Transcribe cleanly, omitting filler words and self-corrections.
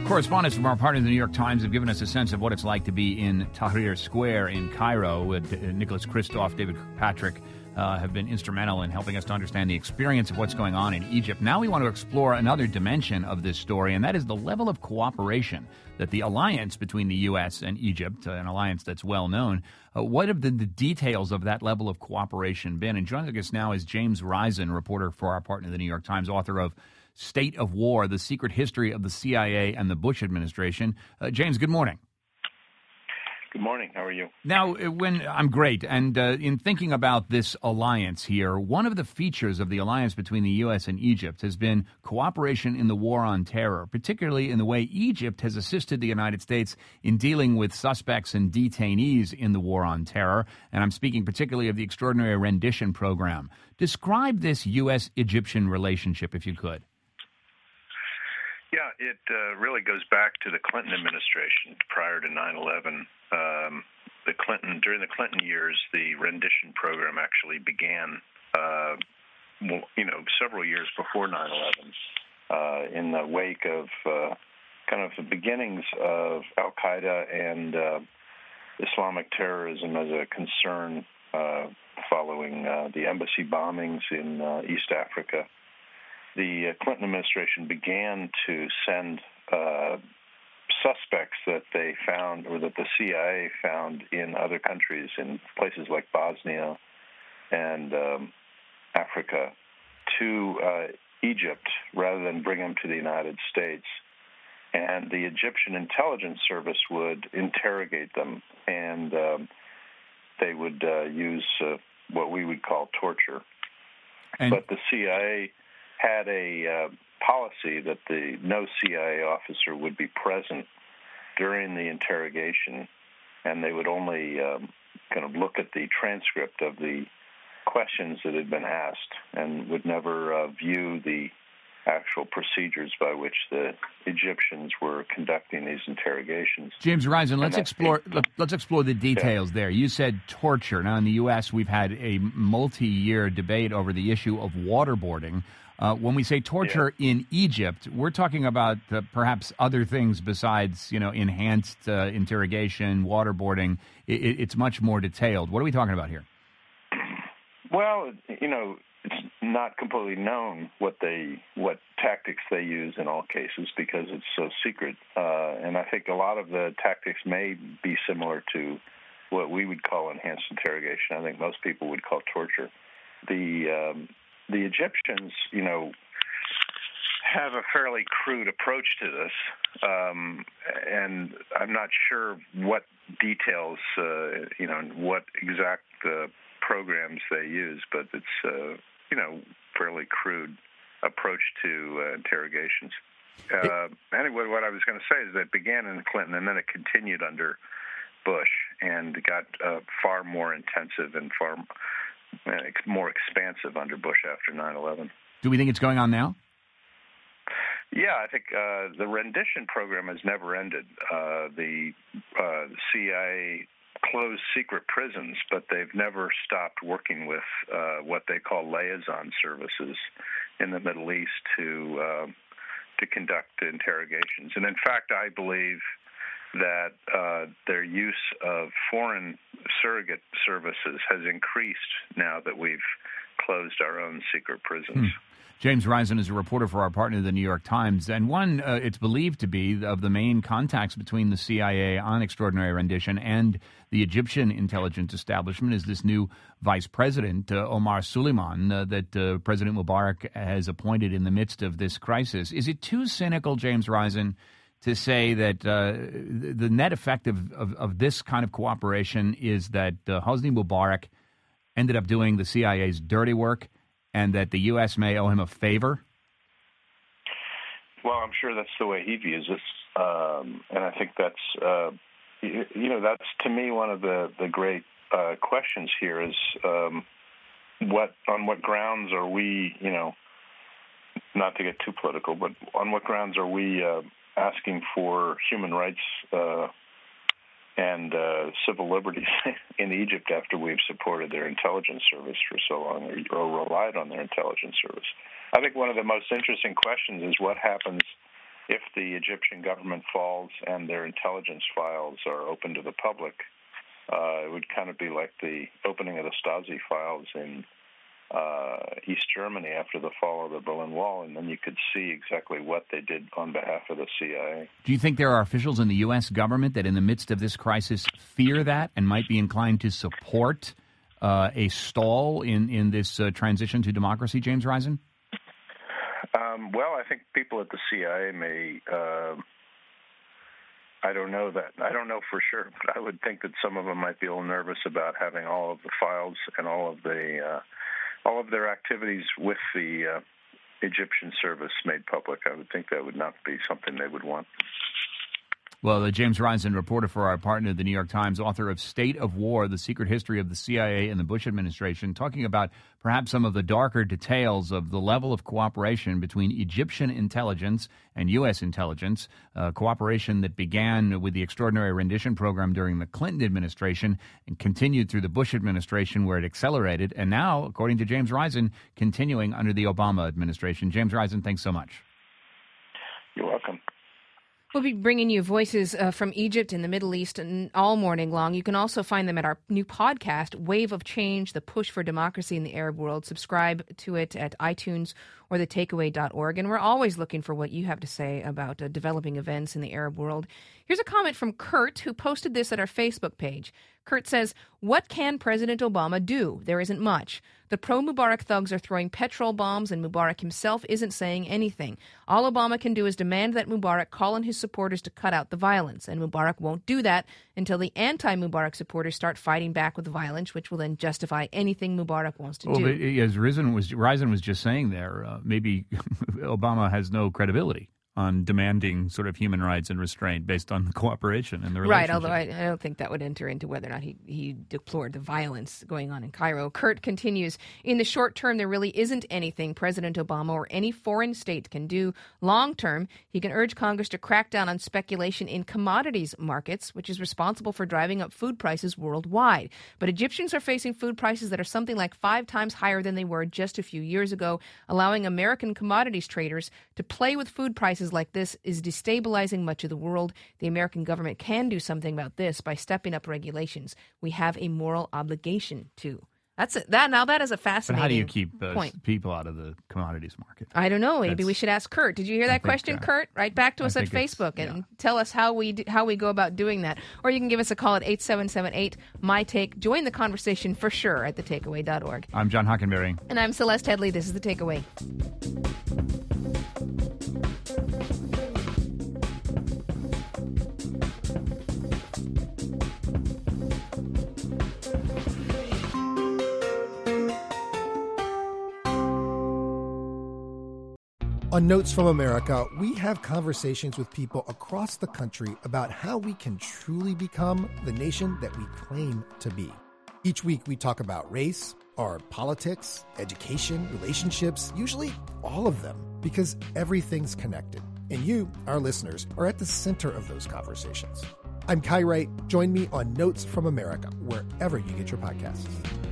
Correspondents from our partner, the New York Times, have given us a sense of what it's like to be in Tahrir Square in Cairo. Nicholas Kristof, David Kirkpatrick have been instrumental in helping us to understand the experience of what's going on in Egypt. Now we want to explore another dimension of this story, and that is the level of cooperation that the alliance between the U.S. and Egypt, an alliance that's well known, what have the details of that level of cooperation been? And joining us now is James Risen, reporter for our partner, the New York Times, author of State of War, The Secret History of the CIA and the Bush Administration. James, good morning. Good morning. How are you? Now, I'm great. And in thinking about this alliance here, one of the features of the alliance between the U.S. and Egypt has been cooperation in the war on terror, particularly in the way Egypt has assisted the United States in dealing with suspects and detainees in the war on terror. And I'm speaking particularly of the Extraordinary Rendition Program. Describe this U.S.-Egyptian relationship, if you could. Yeah, it really goes back to the Clinton administration prior to 9/11. During the Clinton years, the rendition program actually began, several years before 9/11, in the wake of kind of the beginnings of Al Qaeda and Islamic terrorism as a concern following the embassy bombings in East Africa. The Clinton administration began to send suspects that they found, or that the CIA found in other countries, in places like Bosnia and Africa, to Egypt rather than bring them to the United States. And the Egyptian intelligence service would interrogate them, and they would use what we would call torture. But the CIA had a policy that no CIA officer would be present during the interrogation, and they would only kind of look at the transcript of the questions that had been asked, and would never view the actual procedures by which the Egyptians were conducting these interrogations. James Risen, let's explore the details there. You said torture. Now, in the U.S., we've had a multi-year debate over the issue of waterboarding. When we say torture in Egypt, we're talking about perhaps other things besides, enhanced interrogation, waterboarding. It's much more detailed. What are we talking about here? Well, it's not completely known what tactics they use in all cases because it's so secret. And I think a lot of the tactics may be similar to what we would call enhanced interrogation. I think most people would call torture. The Egyptians, have a fairly crude approach to this, and I'm not sure what details, what exact programs they use, but it's, fairly crude approach to interrogations. Anyway, what I was going to say is that it began in Clinton, and then it continued under Bush, and got far more intensive and far more expansive under Bush after 9/11. Do we think it's going on now? Yeah, I think the rendition program has never ended. The CIA closed secret prisons, but they've never stopped working with what they call liaison services in the Middle East to conduct interrogations. And in fact, I believe that their use of foreign surrogate services has increased now that we've closed our own secret prisons. James Risen is a reporter for our partner, the New York Times, and one, it's believed to be, of the main contacts between the CIA on Extraordinary Rendition and the Egyptian intelligence establishment is this new vice president, Omar Suleiman, that President Mubarak has appointed in the midst of this crisis. Is it too cynical, James Risen, to say that the net effect of this kind of cooperation is that Hosni Mubarak ended up doing the CIA's dirty work, and that the U.S. may owe him a favor? Well, I'm sure that's the way he views it, and I think that's that's to me one of the great questions here is on what grounds are we, not to get too political, but on what grounds are we asking for human rights and civil liberties in Egypt after we've supported their intelligence service for so long, or relied on their intelligence service? I think one of the most interesting questions is what happens if the Egyptian government falls and their intelligence files are open to the public, it would kind of be like the opening of the Stasi files in East Germany after the fall of the Berlin Wall, and then you could see exactly what they did on behalf of the CIA. Do you think there are officials in the U.S. government that in the midst of this crisis fear that and might be inclined to support a stall in this transition to democracy, James Risen? Well, I think people at the CIA may. I don't know for sure, but I would think that some of them might be a little nervous about having all of the files and all of their activities with the Egyptian service made public. I would think that would not be something they would want. Well, James Risen, reporter for our partner, the New York Times, author of State of War, The Secret History of the CIA and the Bush Administration, talking about perhaps some of the darker details of the level of cooperation between Egyptian intelligence and U.S. intelligence, cooperation that began with the Extraordinary Rendition Program during the Clinton administration and continued through the Bush administration where it accelerated, and now, according to James Risen, continuing under the Obama administration. James Risen, thanks so much. You're welcome. We'll be bringing you voices from Egypt and the Middle East all morning long. You can also find them at our new podcast, Wave of Change, The Push for Democracy in the Arab World. Subscribe to it at iTunes or thetakeaway.org. And we're always looking for what you have to say about developing events in the Arab world. Here's a comment from Kurt, who posted this at our Facebook page. Kurt says, "What can President Obama do? There isn't much. The pro-Mubarak thugs are throwing petrol bombs, and Mubarak himself isn't saying anything. All Obama can do is demand that Mubarak call on his supporters to cut out the violence, and Mubarak won't do that until the anti-Mubarak supporters start fighting back with violence, which will then justify anything Mubarak wants to do." Well, as Risen was just saying there, maybe Obama has no credibility on demanding sort of human rights and restraint based on the cooperation and the relationship. Right, although I don't think that would enter into whether or not he deplored the violence going on in Cairo. Kurt continues, "In the short term, there really isn't anything President Obama or any foreign state can do. Long term, he can urge Congress to crack down on speculation in commodities markets, which is responsible for driving up food prices worldwide. But Egyptians are facing food prices that are something like 5 times higher than they were just a few years ago. Allowing American commodities traders to play with food prices like this is destabilizing much of the world. The American government can do something about this by stepping up regulations. We have a moral obligation to." That is a fascinating point. But how do you keep people out of the commodities market? I don't know. Maybe we should ask Kurt. Did you hear that question, Kurt? Write back to us at Facebook and tell us how we go about doing that. Or you can give us a call at 877-8-MY-TAKE. Join the conversation for sure at thetakeaway.org. I'm John Hockenberry. And I'm Celeste Headley. This is The Takeaway. On Notes from America, we have conversations with people across the country about how we can truly become the nation that we claim to be. Each week we talk about race, our politics, education, relationships, usually all of them, because everything's connected. And you, our listeners, are at the center of those conversations. I'm Kai Wright. Join me on Notes from America, wherever you get your podcasts.